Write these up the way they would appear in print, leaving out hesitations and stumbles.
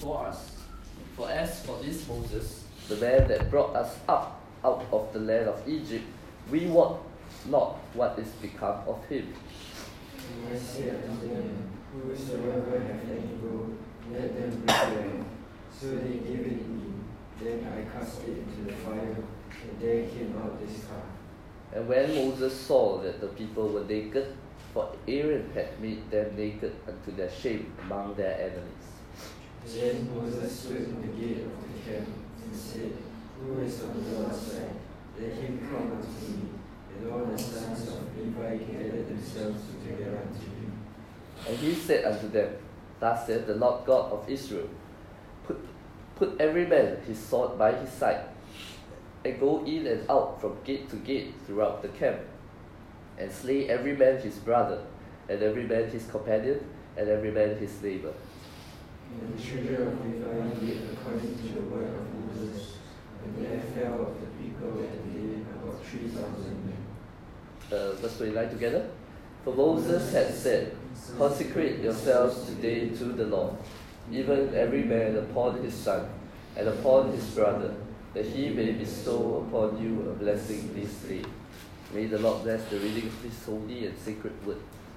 before us. For as for this Moses, the man that brought us up out of the land of Egypt, we wot not what is become of him. And I said unto them, Whosoever hath any gold, let them bring them. So they gave it me. Then I cast it into the fire, and there came out this calf. And when Moses saw that the people were naked, for Aaron had made them naked unto their shame among their enemies. Then Moses stood in the gate of the camp, and said, Who is on the Lord's side? Let him come unto me. And all the sons of Levi gathered themselves together unto him. And he said unto them, Thus saith the Lord God of Israel, Put every man his sword by his side, and go in and out from gate to gate throughout the camp, and slay every man his brother, and every man his companion, and every man his neighbor. And the children of Levi did according to the word of Moses, and there fell of the people that day about 3,000 men. Verse 29 together. For Moses had said, Consecrate yourselves today to the Lord, even every man upon his son, and upon his brother, that he may bestow upon you a blessing this day. May the Lord bless the reading of this holy and sacred word.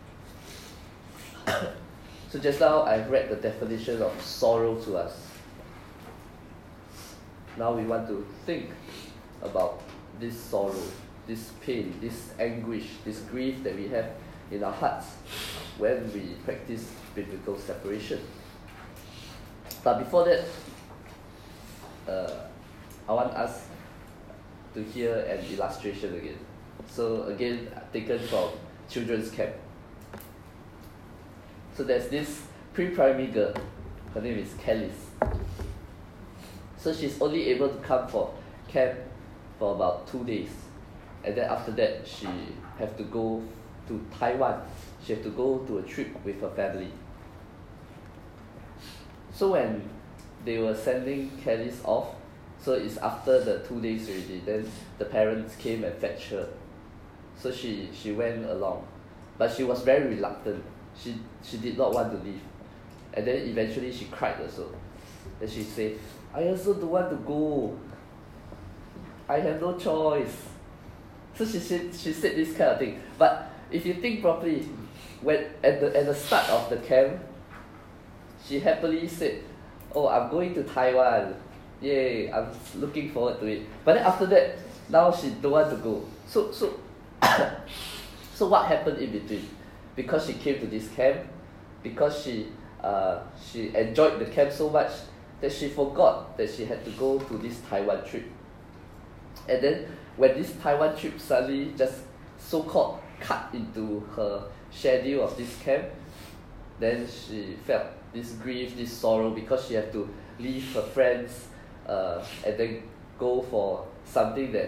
So just now I've read the definition of sorrow to us. Now we want to think about this sorrow, this pain, this anguish, this grief that we have in our hearts when we practice biblical separation. But before that, I want us to hear an illustration again. So again, taken from children's camp. So there's this pre-primary girl, her name is Kellis. So she's only able to come for camp for about 2 days. And then after that, she have to go to Taiwan. She have to go to a trip with her family. So when they were sending Kellis off, so it's after the 2 days already, then the parents came and fetched her. So she went along. But she was very reluctant. She did not want to leave. And then eventually she cried also. Then she said, I also don't want to go. I have no choice. So she said this kind of thing. But if you think properly, when at the start of the camp, she happily said, oh, I'm going to Taiwan. Yay, I'm looking forward to it. But then after that, now she don't want to go. So so what happened in between? Because she came to this camp, because she enjoyed the camp so much that she forgot that she had to go to this Taiwan trip. And then when this Taiwan trip suddenly just so-called cut into her schedule of this camp, then she felt this grief, this sorrow, because she had to leave her friends and then go for something that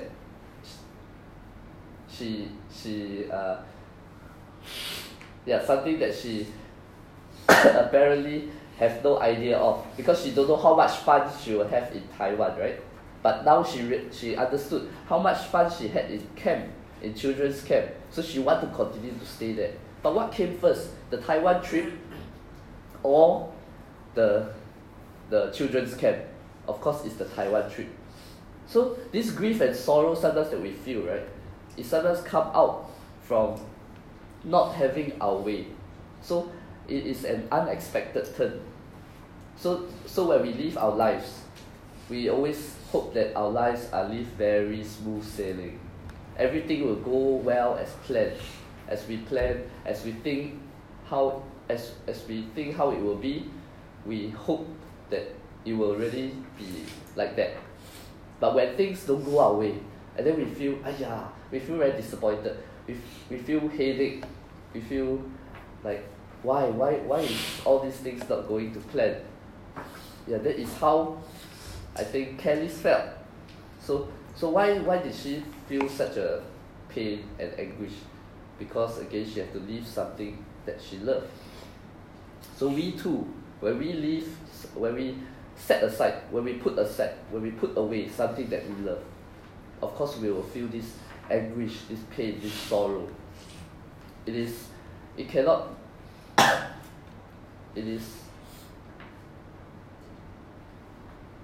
something that she apparently have no idea of, because she don't know how much fun she will have in Taiwan, right? But now she understood how much fun she had in camp, in children's camp, so she wanted to continue to stay there. But what came first, the Taiwan trip or the children's camp? Of course, it's the Taiwan trip. So this grief and sorrow sometimes that we feel, right, it sometimes come out from not having our way. So it is an unexpected turn. So when we live our lives, we always hope that our lives are lived very smooth sailing. Everything will go well as planned. As we plan, as we think how it will be, we hope that it will really be like that. But when things don't go our way, and then we feel very disappointed. We feel headache. We feel like why is all these things not going to plan? Yeah, that is how I think Kellis felt. So why did she feel such a pain and anguish? Because again, she had to leave something that she loved. So we too, when we set aside, when we put away something that we love, of course we will feel this anguish, this pain, this sorrow. It is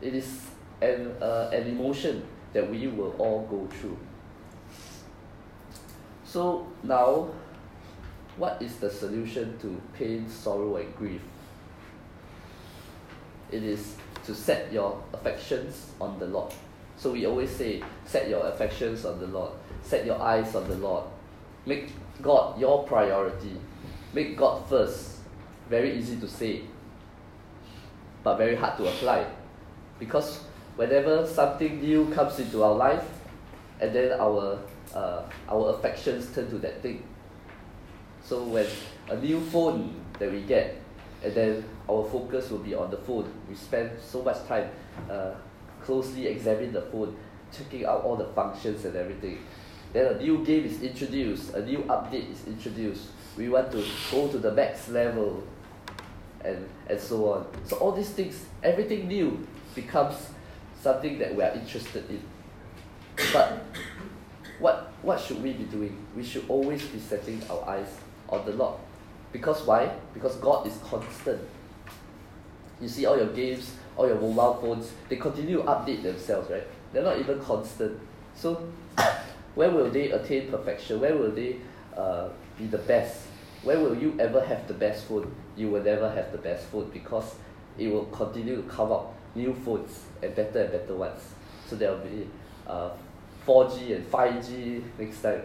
It is an emotion that we will all go through. So now, what is the solution to pain, sorrow, and grief? It is to set your affections on the Lord. So we always say, set your affections on the Lord. Set your eyes on the Lord. Make God your priority. Make God first. Very easy to say, but very hard to apply. Because whenever something new comes into our life, and then our affections turn to that thing. So when a new phone that we get, and then our focus will be on the phone. We spend so much time closely examining the phone, checking out all the functions and everything. Then a new game is introduced, a new update is introduced. We want to go to the max level, and so on. So all these things, everything new becomes something that we are interested in. But what should we be doing? We should always be setting our eyes on the Lord. Because why? Because God is constant. You see all your games, all your mobile phones, they continue to update themselves, right? They're not even constant. So where will they attain perfection? Where will they be the best? Where will you ever have the best phone? You will never have the best phone, because it will continue to come out new phones and better ones. So there will be 4G and 5G next time.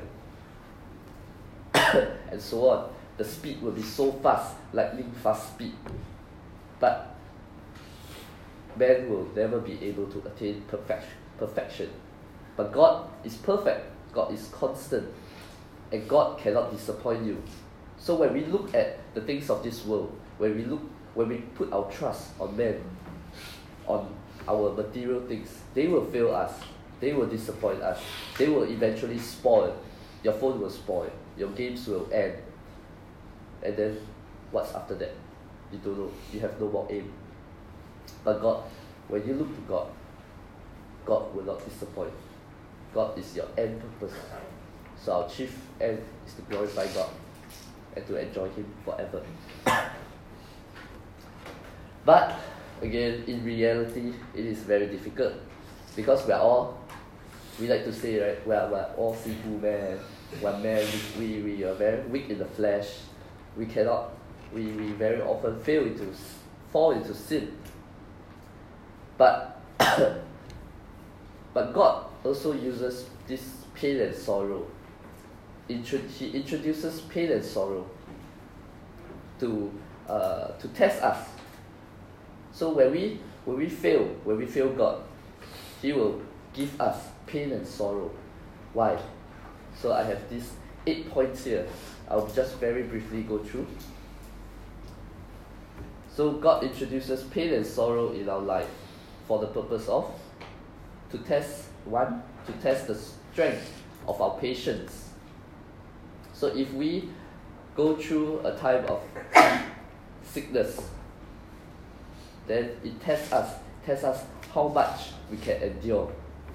And so on. The speed will be so fast, lightning fast speed. But man will never be able to attain perfection. But God is perfect. God is constant. And God cannot disappoint you. So when we look at the things of this world, when we put our trust on men, on our material things, they will fail us. They will disappoint us. They will eventually spoil. Your phone will spoil. Your games will end. And then what's after that? You don't know. You have no more aim. But God, when you look to God, God will not disappoint. God is your end purpose. So our chief end is to glorify God and to enjoy Him forever. But again, in reality, it is very difficult, because we like to say, right, we're all sinful men. We're men, we are very weak in the flesh. We very often fall into sin. But but God also uses this pain and sorrow. He introduces pain and sorrow to test us. So when we fail God, He will give us pain and sorrow. Why? So I have these 8 points here. I'll just very briefly go through. So God introduces pain and sorrow in our life for the purpose of to test the strength of our patience. So if we go through a time of sickness, then it tests us how much we can endure.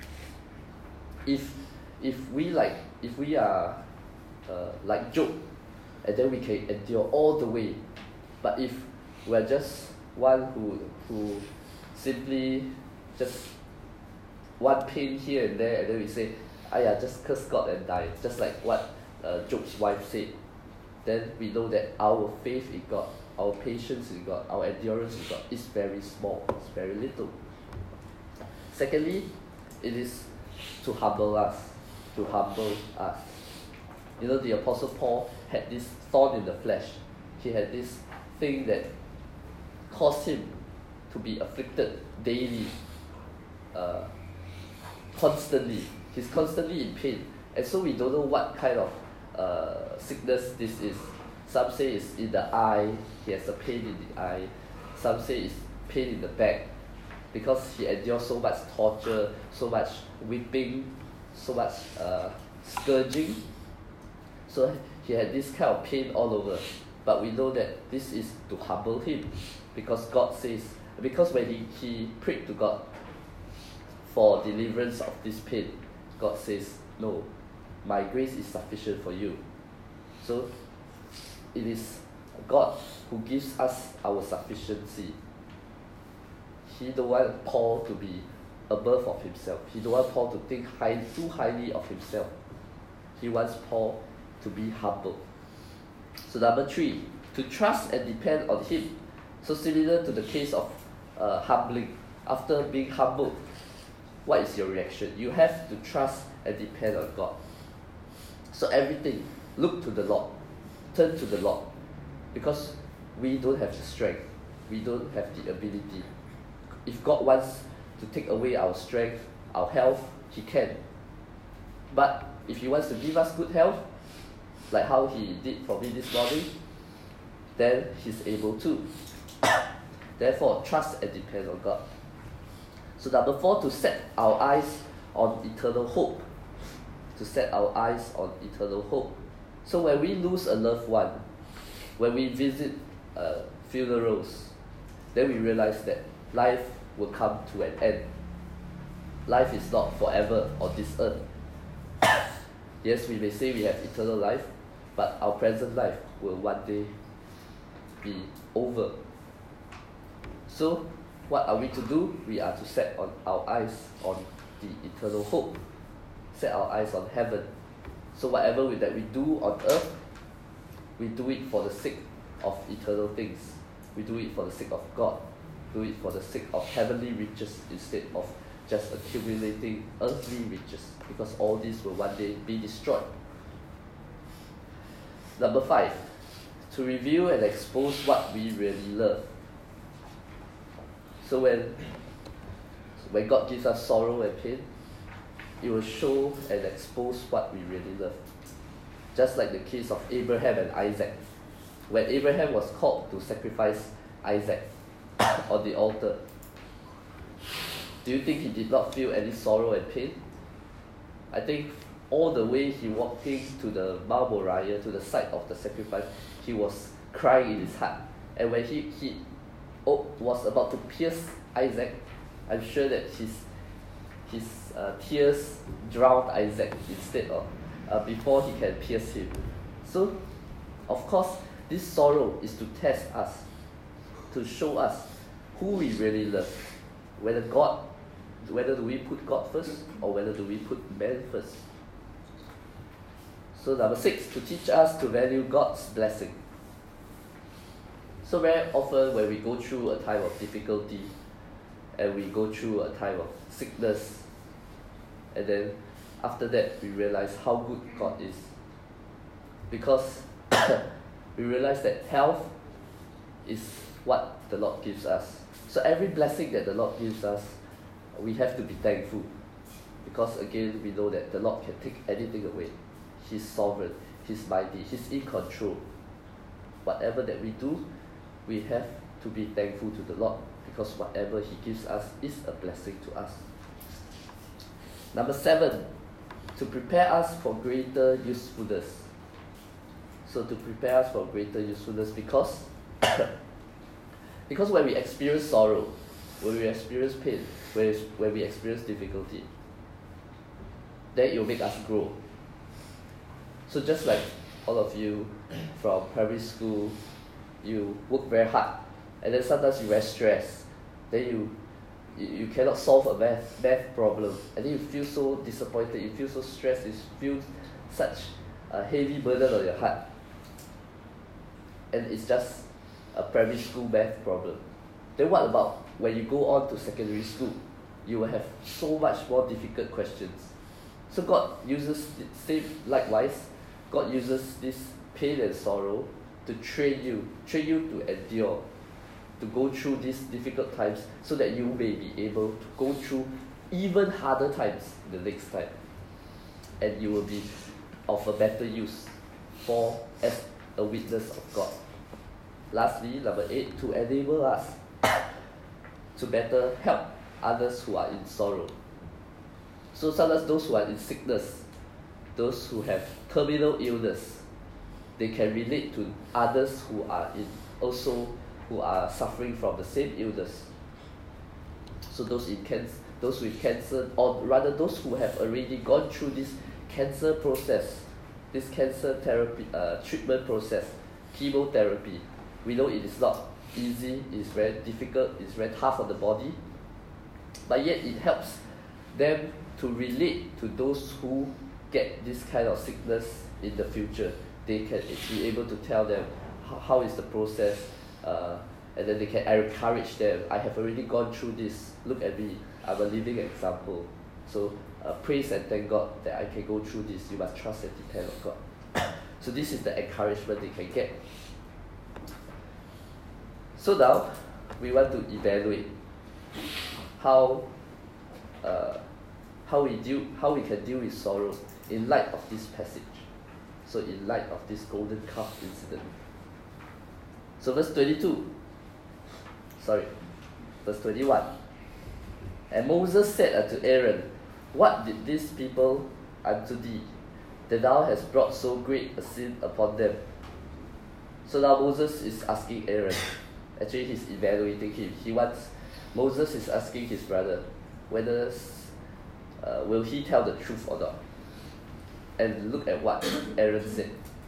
If we are like Job, and then we can endure all the way. But if we're just one who simply just one pain here and there, and then we say, just curse God and die, just like what Job's wife said, then we know that our faith in God, our patience in God, our endurance in God is very small, it's very little. Secondly, it is to humble us. You know, the Apostle Paul had this thorn in the flesh. He had this thing that caused him to be afflicted daily, constantly. He's constantly in pain. And so we don't know what kind of sickness this is. Some say it's in the eye, he has a pain in the eye. Some say it's pain in the back, because he endured so much torture, so much whipping, so much scourging. So he had this kind of pain all over. But we know that this is to humble him, because when he prayed to God for deliverance of this pain, God says, no, my grace is sufficient for you. So it is God who gives us our sufficiency. he don't want Paul to be above of himself. He don't want Paul to think too highly of himself. He wants Paul to be humble. So number 3, to trust and depend on him. So similar to the case of humbling. After being humbled, what is your reaction? You have to trust and depend on God. So everything, look to the Lord. Turn to the Lord. Because we don't have the strength. We don't have the ability. If God wants to take away our strength, our health, He can. But if He wants to give us good health, like how He did for me this morning, then He's able to. Therefore, trust and depend on God. So number 4, to set our eyes on eternal hope. To set our eyes on eternal hope. So when we lose a loved one, when we visit funerals, then we realize that life will come to an end. Life is not forever on this earth. Yes, we may say we have eternal life, but our present life will one day be over. So, what are we to do? We are to set our eyes on the eternal hope. Set our eyes on heaven. So whatever that we do on earth, we do it for the sake of eternal things. We do it for the sake of God. Do it for the sake of heavenly riches instead of just accumulating earthly riches, because all these will one day be destroyed. Number 5, to reveal and expose what we really love. So when God gives us sorrow and pain, it will show and expose what we really love. Just like the case of Abraham and Isaac. When Abraham was called to sacrifice Isaac on the altar, do you think he did not feel any sorrow and pain? I think all the way he walking to the Mount Moriah, to the site of the sacrifice, he was crying in his heart. And when he was about to pierce Isaac, I'm sure that his tears drowned Isaac instead of before he can pierce him. So, of course, this sorrow is to test us, to show us who we really love. Whether do we put God first, or whether do we put man first. So number 6, to teach us to value God's blessing. So very often when we go through a time of difficulty, and we go through a time of sickness, and then after that we realize how good God is. Because we realize that health is what the Lord gives us. So every blessing that the Lord gives us, we have to be thankful. Because again, we know that the Lord can take anything away. He's sovereign, He's mighty, He's in control. Whatever that we do, we have to be thankful to the Lord, because whatever He gives us is a blessing to us. Number 7, to prepare us for greater usefulness. So to prepare us for greater usefulness, because when we experience sorrow, when we experience pain, when we experience difficulty, then it will make us grow. So just like all of you from primary school, you work very hard, and then sometimes you very stressed, then you cannot solve a math problem, and then you feel so disappointed, you feel so stressed, you feel such a heavy burden on your heart, and it's just a primary school math problem. Then what about when you go on to secondary school? You will have so much more difficult questions. So God uses likewise, God uses this pain and sorrow to train you to endure, to go through these difficult times, so that you may be able to go through even harder times the next time, and you will be of a better use as a witness of God. Lastly, number 8, to enable us to better help others who are in sorrow. So sometimes those who are in sickness, those who have terminal illness, they can relate to others who are suffering from the same illness. So those with cancer, or rather those who have already gone through this cancer process, this cancer therapy treatment process, chemotherapy, we know it is not easy, it's very difficult, it's very tough on the body, but yet it helps them to relate to those who get this kind of sickness in the future. They can be able to tell them how is the process, and then they can encourage them. I have already gone through this, look at me, I'm a living example. So praise and thank God that I can go through this. You must trust and depend on God. So this is the encouragement they can get. So now we want to evaluate how we can deal with sorrow in light of this passage. So in light of this golden calf incident. So verse 21. And Moses said unto Aaron, What did these people unto thee, that thou hast brought so great a sin upon them? So now Moses is asking Aaron. Actually, he's evaluating him. Moses is asking his brother whether will he tell the truth or not. And look at what Aaron said.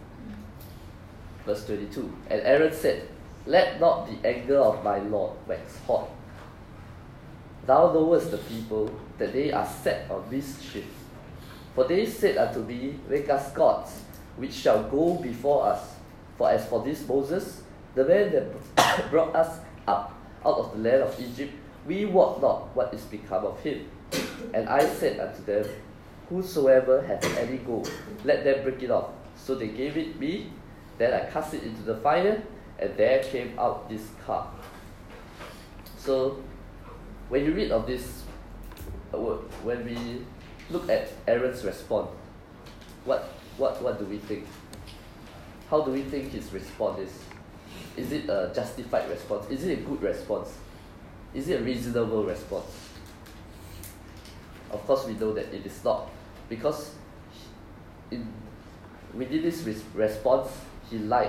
Verse 22. And Aaron said, Let not the anger of my Lord wax hot. Thou knowest the people, that they are set on mischief. For they said unto me, Make us gods, which shall go before us. For as for this Moses, the man that brought us up out of the land of Egypt, we wot not what is become of him. And I said unto them, Whosoever hath any gold, let them break it off. So they gave it me, then I cast it into the fire, and there came out this calf. So when you read of this, when we look at Aaron's response, what do we think? How do we think his response is? Is it a justified response? Is it a good response? Is it a reasonable response? Of course we know that it is not, because within this response, he lied,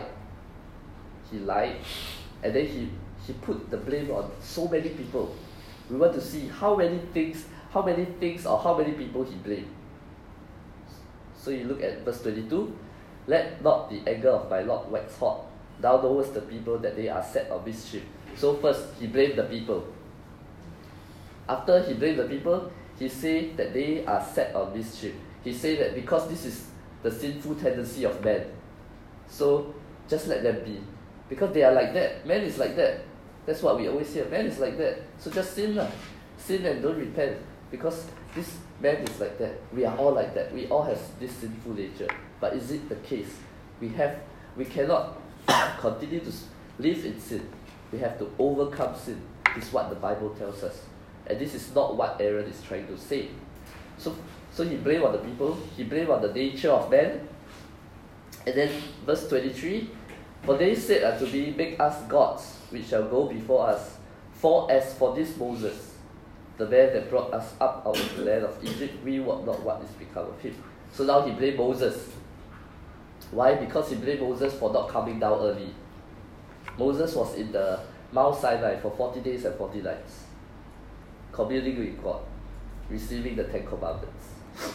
and then he put the blame on so many people. We want to see how many things or how many people he blamed. So you look at verse 22, Let not the anger of my Lord wax hot. Thou knowest the people, that they are set on mischief. So first, he blamed the people. After he blamed the people, he said that they are set on mischief. He said that because this is the sinful tendency of man, so just let them be. Because they are like that. Man is like that. That's what we always hear. Man is like that. So just sin. Sin and don't repent. Because this man is like that. We are all like that. We all have this sinful nature. But is it the case? We cannot continue to live in sin. We have to overcome sin. This is what the Bible tells us. And this is not what Aaron is trying to say. So he blamed on the people. He blamed on the nature of man. And then verse 23, For they said unto me, Make us gods, which shall go before us. For as for this Moses, the man that brought us up out of the land of Egypt, we wot not what is become of him. So now he blamed Moses. Why? Because he blamed Moses for not coming down early. Moses was in the Mount Sinai for 40 days and 40 nights, communing with God, receiving the 10 Commandments.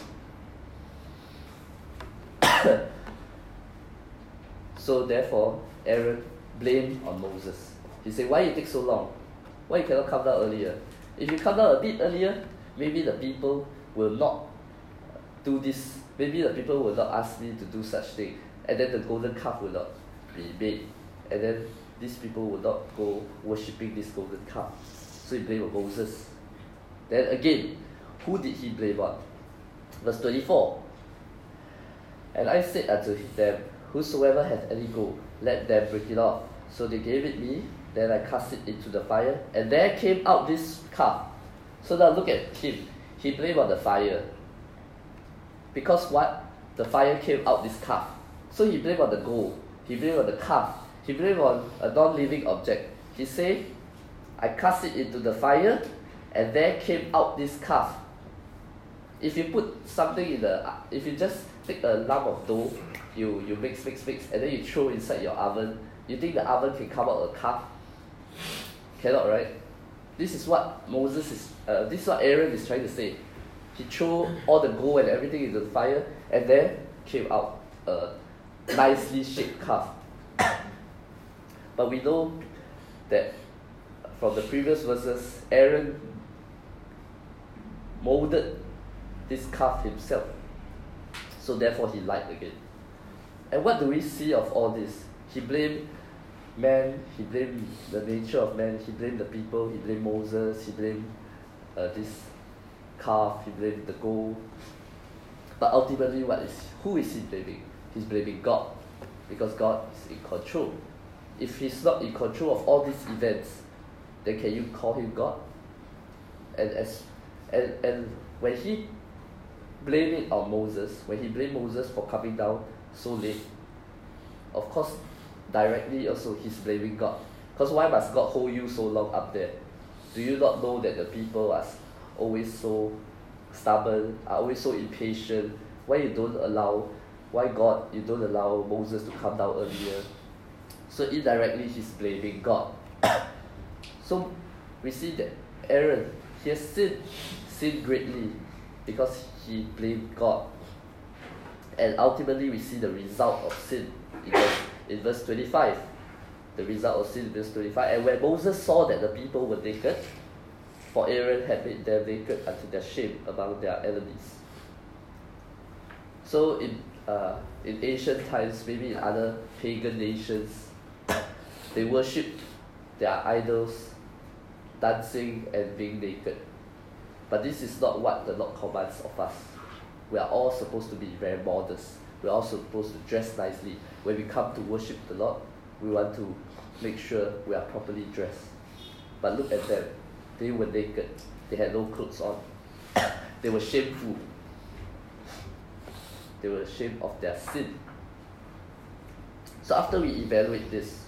So therefore, Aaron blamed on Moses. He said, Why you take so long? Why you cannot come down earlier? If you come down a bit earlier, maybe the people will not do this. Maybe the people will not ask me to do such thing. And then the golden calf will not be made. And then these people will not go worshipping this golden calf. So he blamed on Moses. Then again, who did he blame on? Verse 24. And I said unto them, Whosoever hath any gold, let them break it off. So they gave it me, then I cast it into the fire, and there came out this calf. So now look at him. He blamed on the fire. Because what? The fire came out this calf. So he blamed on the gold. He blamed on the calf. He blamed on a non-living object. He said, I cast it into the fire, and there came out this calf. If you put something if you just take a lump of dough, you mix, and then you throw inside your oven, you think the oven can come out a calf? Cannot, right? This is what this is what Aaron is trying to say. He threw all the gold and everything into the fire, and then came out a nicely shaped calf. But we know that from the previous verses, Aaron molded this calf himself. So therefore he lied again. And what do we see of all this? He blamed man, he blamed the nature of man, he blamed the people, he blamed Moses, he blamed this calf, he blamed the gold. But ultimately, who is he blaming? He's blaming God, because God is in control. If he's not in control of all these events, then can you call him God? And when he blamed it on Moses, when he blamed Moses for coming down so late, of course, directly also he's blaming God. Because why must God hold you so long up there? Do you not know that the people are always so stubborn, are always so impatient? Why you don't allow Moses to come down earlier? So indirectly he's blaming God. So we see that Aaron, he has sinned greatly because he blamed God. And ultimately we see the result of sin in verse 25. The result of sin in verse 25. And when Moses saw that the people were naked, for Aaron had made them naked unto their shame among their enemies. So in ancient times, maybe in other pagan nations, they worshipped their idols, dancing and being naked. But this is not what the Lord commands of us. We are all supposed to be very modest. We are all supposed to dress nicely. When we come to worship the Lord, we want to make sure we are properly dressed. But look at them. They were naked. They had no clothes on. They were shameful. They were ashamed of their sin. So after we evaluate this,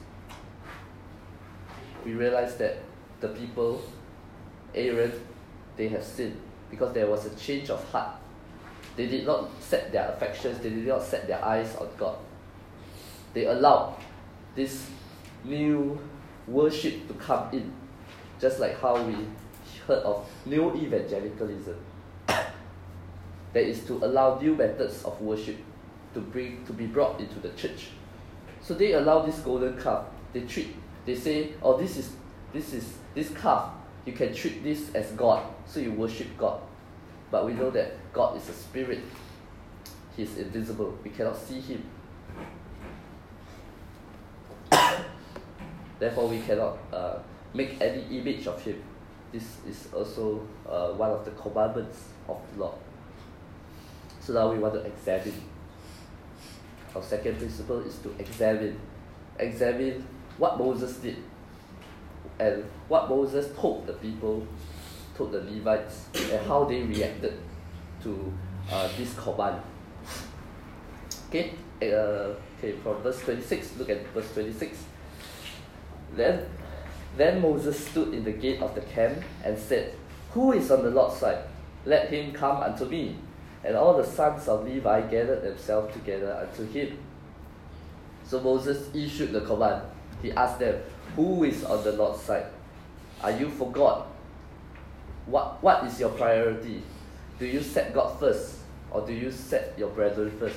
we realize that the people, Aaron, they have sinned because there was a change of heart. They did not set their affections, they did not set their eyes on God. They allowed this new worship to come in, just like how we heard of new evangelicalism. That is to allow new methods of worship to be brought into the church. So they allow this golden calf. They say, oh, this calf, you can treat this as God, so you worship God. But we know that God is a spirit. He is invisible. We cannot see him. Therefore, we cannot make any image of him. This is also one of the commandments of the Lord. So now we want to examine. Our second principle is to examine. Examine what Moses did and what Moses told the people, told the Levites, and how they reacted to this command. Okay, from verse 26, look at verse 26. Then Moses stood in the gate of the camp and said, "Who is on the Lord's side? Let him come unto me." And all the sons of Levi gathered themselves together unto him. So Moses issued the command. He asked them, "Who is on the Lord's side? Are you for God? What is your priority? Do you set God first, or do you set your brethren first?"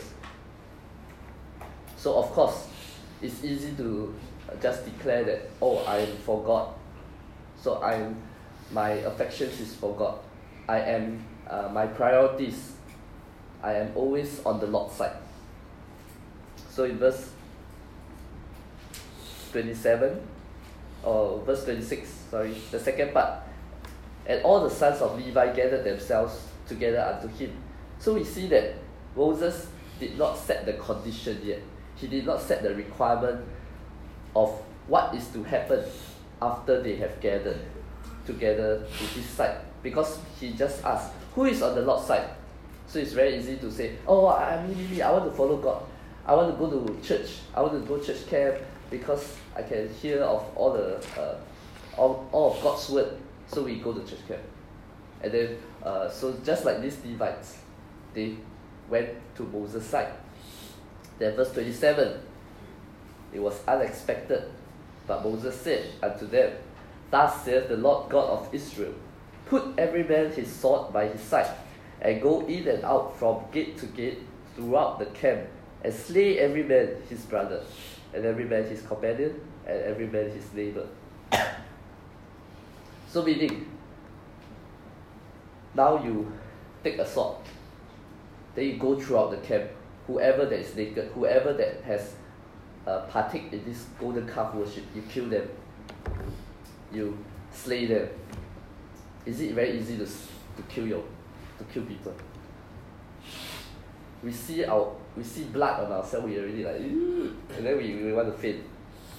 So of course, it's easy to just declare that, oh, I am for God. So my affections is for God. I am my priorities. I am always on the Lord's side. So in verse 27, or verse 26, the second part, and all the sons of Levi gathered themselves together unto him. So we see that Moses did not set the condition yet. He did not set the requirement of what is to happen after they have gathered together to his side. Because he just asked, who is on the Lord's side? So it's very easy to say, oh, I want to follow God. I want to go to church. I want to go church camp because I can hear of all of God's word. So we go to church camp. And then, so just like these Levites, they went to Moses' side. Then verse 27, it was unexpected. But Moses said unto them, "Thus saith the Lord God of Israel, put every man his sword by his side, and go in and out from gate to gate throughout the camp, and slay every man his brother, and every man his companion, and every man his neighbor." So meaning, now you take a sword, then you go throughout the camp, whoever that is naked, whoever that has partake in this golden calf worship, you kill them, you slay them. Is it very easy to kill people? We see blood on ourselves, we already like, and then we want to faint.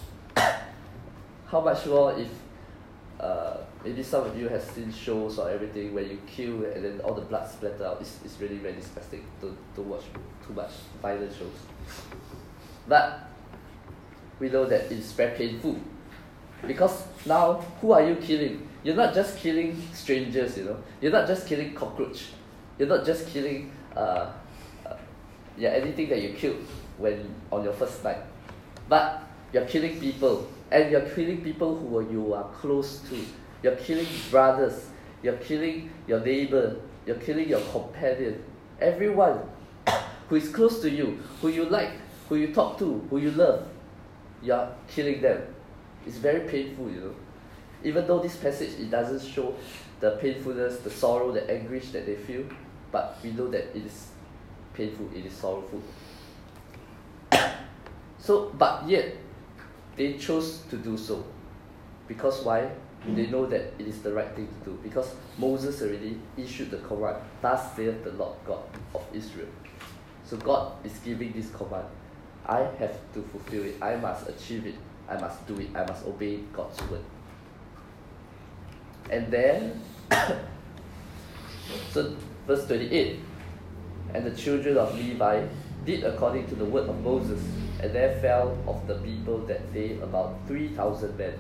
How much more if maybe some of you have seen shows or everything where you kill and then all the blood splatter out. It's really very disgusting to watch too much violent shows. But we know that it's very painful. Because now, who are you killing? You're not just killing strangers, You're not just killing cockroach. You're not just killing anything that you killed when on your first night. But you're killing people. And you're killing people who you are close to. You're killing brothers. You're killing your neighbor. You're killing your companion. Everyone who is close to you, who you like, who you talk to, who you love, you're killing them. It's very painful, Even though this passage, it doesn't show the painfulness, the sorrow, the anguish that they feel, but we know that it is painful, it is sorrowful. But yet, they chose to do so. Because why? They know that it is the right thing to do. Because Moses already issued the command. Thus saith the Lord God of Israel. So God is giving this command. I have to fulfill it. I must achieve it. I must do it. I must obey God's word. And then, so verse 28, and the children of Levi did according to the word of Moses, and there fell of the people that day about 3,000 men.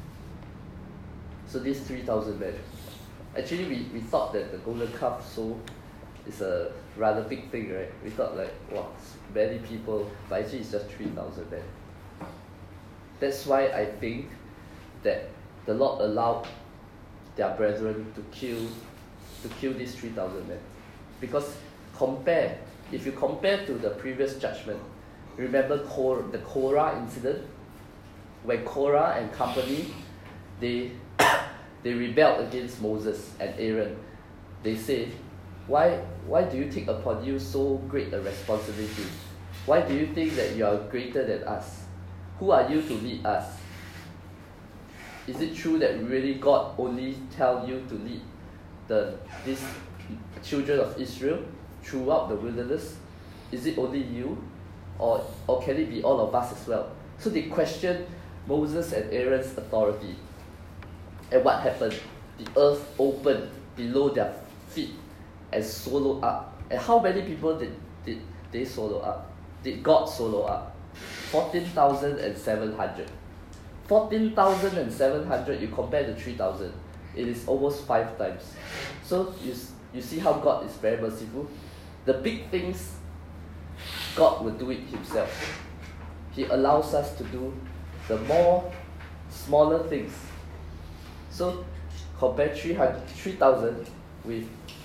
So these 3,000 men. Actually, we thought that the golden calf is a rather big thing, right? We thought like, wow, many people, but actually it's just 3,000 men. That's why I think that the Lord allowed their brethren to kill these 3,000 men. Because if you compare to the previous judgment, remember the Korah incident? When Korah and company, they rebelled against Moses and Aaron. They say, why do you take upon you so great a responsibility? Why do you think that you are greater than us? Who are you to lead us? Is it true that really God only tell you to lead these children of Israel throughout the wilderness? Is it only you? Or can it be all of us as well? So they questioned Moses and Aaron's authority. And what happened? The earth opened below their feet and swallowed up. And how many people did they swallow up? Did God swallow up? 14,700. 14,700, you compare to 3,000. It is almost 5 times. So you see how God is very merciful? The big things, God will do it himself. He allows us to do the smaller things. So compare 3,000 with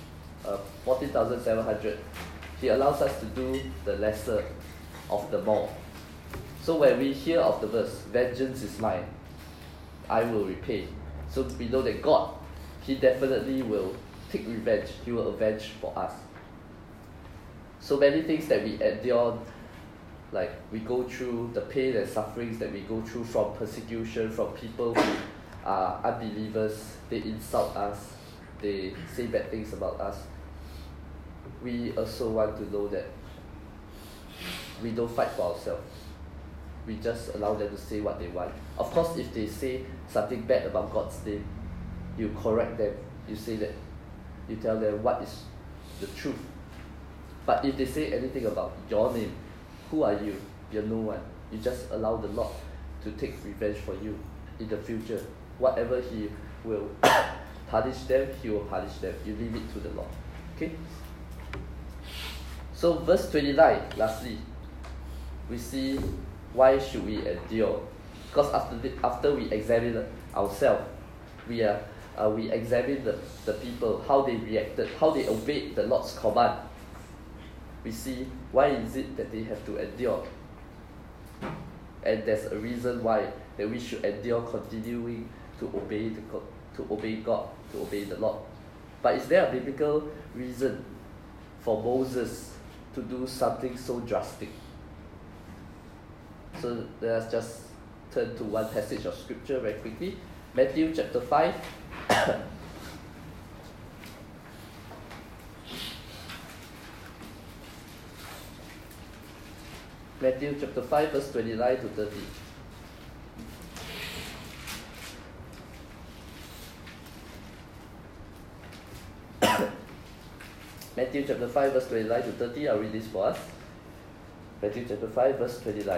14,700. He allows us to do the lesser of the more. So when we hear of the verse, vengeance is mine, I will repay. So we know that God, He definitely will take revenge. He will avenge for us. So many things that we endure, like we go through the pain and sufferings that we go through from persecution, from people who are unbelievers, they insult us, they say bad things about us. We also want to know that we don't fight for ourselves. We just allow them to say what they want. Of course, if they say something bad about God's name, you correct them. You say that, you tell them what is the truth. But if they say anything about your name, who are you? You're no one. You just allow the Lord to take revenge for you in the future. Whatever He will punish them, He will punish them. You leave it to the Lord. Okay? So verse 29, lastly, we see why should we endure? Because after we examine ourselves, we examine the people, how they reacted, how they obeyed the Lord's command. We see why is it that they have to endure. And there's a reason why that we should endure continuing to obey to obey God, to obey the Lord. But is there a biblical reason for Moses to do something so drastic? So let us just turn to one passage of scripture very quickly. Matthew chapter 5. Matthew chapter 5 verse 29 to 30. Matthew chapter 5 verse 29 to 30, I'll read this for us. Matthew chapter 5 verse 29.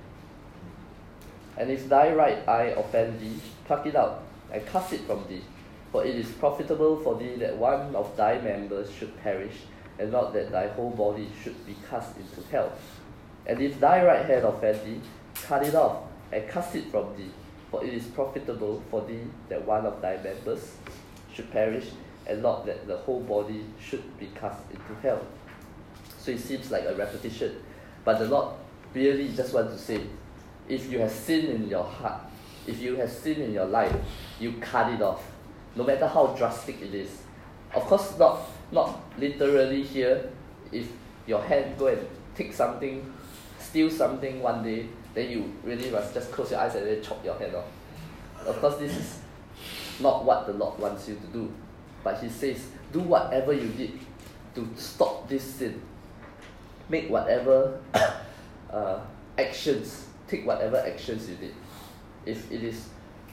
And if thy right eye offend thee, pluck it out, and cast it from thee. For it is profitable for thee that one of thy members should perish, and not that thy whole body should be cast into hell. And if thy right hand offend thee, cut it off, and cast it from thee. For it is profitable for thee that one of thy members should perish, and not that the whole body should be cast into hell. So it seems like a repetition, but the Lord really just wants to say, if you have sin in your heart, if you have sin in your life, you cut it off, no matter how drastic it is. Of course, not literally here. If your hand go and take something, steal something one day, then you really must just close your eyes and then chop your hand off. Of course, this is not what the Lord wants you to do. But He says, do whatever you did to stop this sin. Make whatever actions, take whatever actions you did. If it is,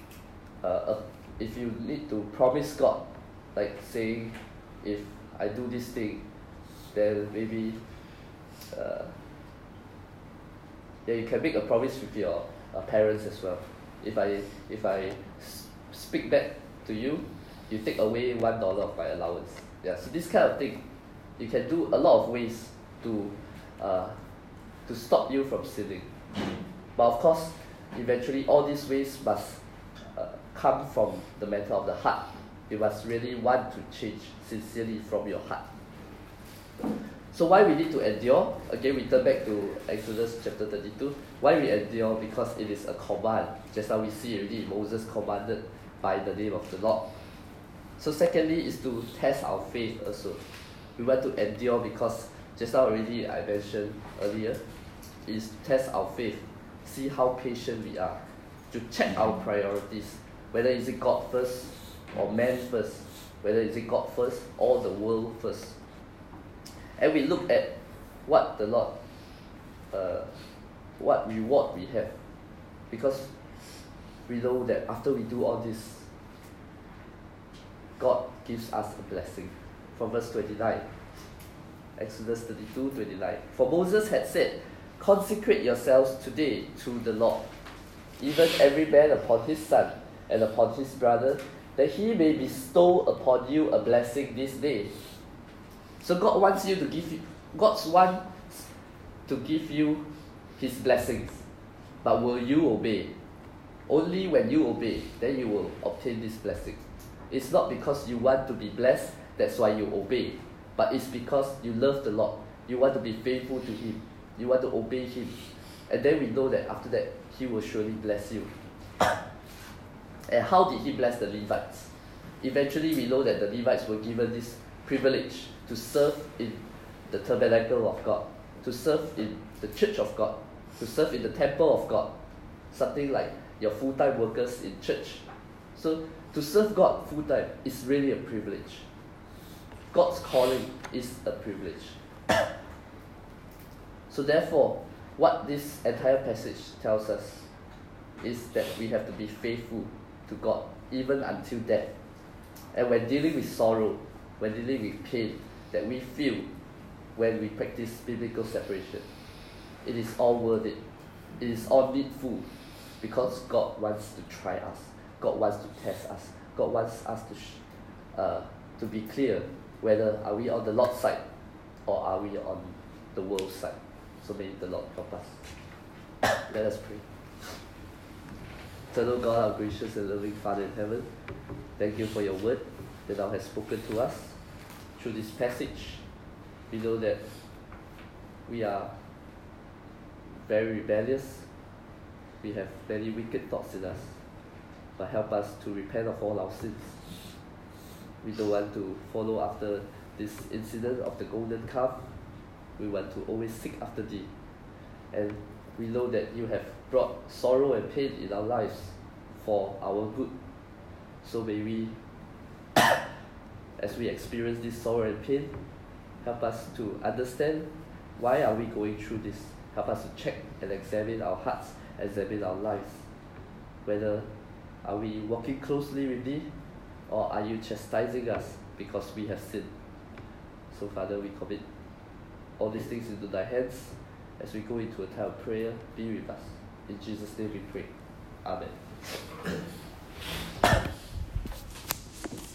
if you need to promise God, like saying, if I do this thing, then maybe, you can make a promise with your parents as well. If I speak back to you, you take away $1 of my allowance. Yeah, so this kind of thing, you can do a lot of ways to stop you from sinning. But of course, eventually all these ways must come from the matter of the heart. You must really want to change sincerely from your heart. So why we need to endure? Again, we turn back to Exodus chapter 32. Why we endure? Because it is a command. Just how we see already, Moses commanded by the name of the Lord. So secondly is to test our faith also. We want to endure because, just now already I mentioned earlier, is to test our faith. See how patient we are. To check our priorities. Whether is it God first or man first. Whether is it God first or the world first. And we look at what the Lord, what reward we have. Because we know that after we do all this, God gives us a blessing. From verse 29, Exodus 32:29. For Moses had said, consecrate yourselves today to the Lord, even every man upon his son and upon his brother, that he may bestow upon you a blessing this day. So God wants you to give you, God wants to give you His blessings. But will you obey? Only when you obey, then you will obtain this blessing. It's not because you want to be blessed, that's why you obey. But it's because you love the Lord. You want to be faithful to Him. You want to obey Him. And then we know that after that, He will surely bless you. And how did He bless the Levites? Eventually, we know that the Levites were given this privilege to serve in the tabernacle of God, to serve in the church of God, to serve in the temple of God. Something like your full-time workers in church. So, to serve God full-time is really a privilege. God's calling is a privilege. So therefore, what this entire passage tells us is that we have to be faithful to God, even until death. And when dealing with sorrow, when dealing with pain that we feel when we practice biblical separation, it is all worth it. It is all needful, because God wants to try us. God wants to test us. God wants us to be clear whether are we on the Lord's side or are we on the world's side. So may the Lord help us. Let us pray. Eternal God, our gracious and loving Father in heaven, thank you for your word that thou hast spoken to us. Through this passage, we know that we are very rebellious. we have many wicked thoughts in us, but help us to repent of all our sins. We don't want to follow after this incident of the golden calf. We want to always seek after thee. And we know that you have brought sorrow and pain in our lives for our good. So may we, as we experience this sorrow and pain, help us to understand why are we going through this. Help us to check and examine our hearts, examine our lives. Whether are we walking closely with thee, or are you chastising us because we have sinned? So Father, we commit all these things into thy hands. As we go into a time of prayer, be with us. In Jesus' name we pray. Amen.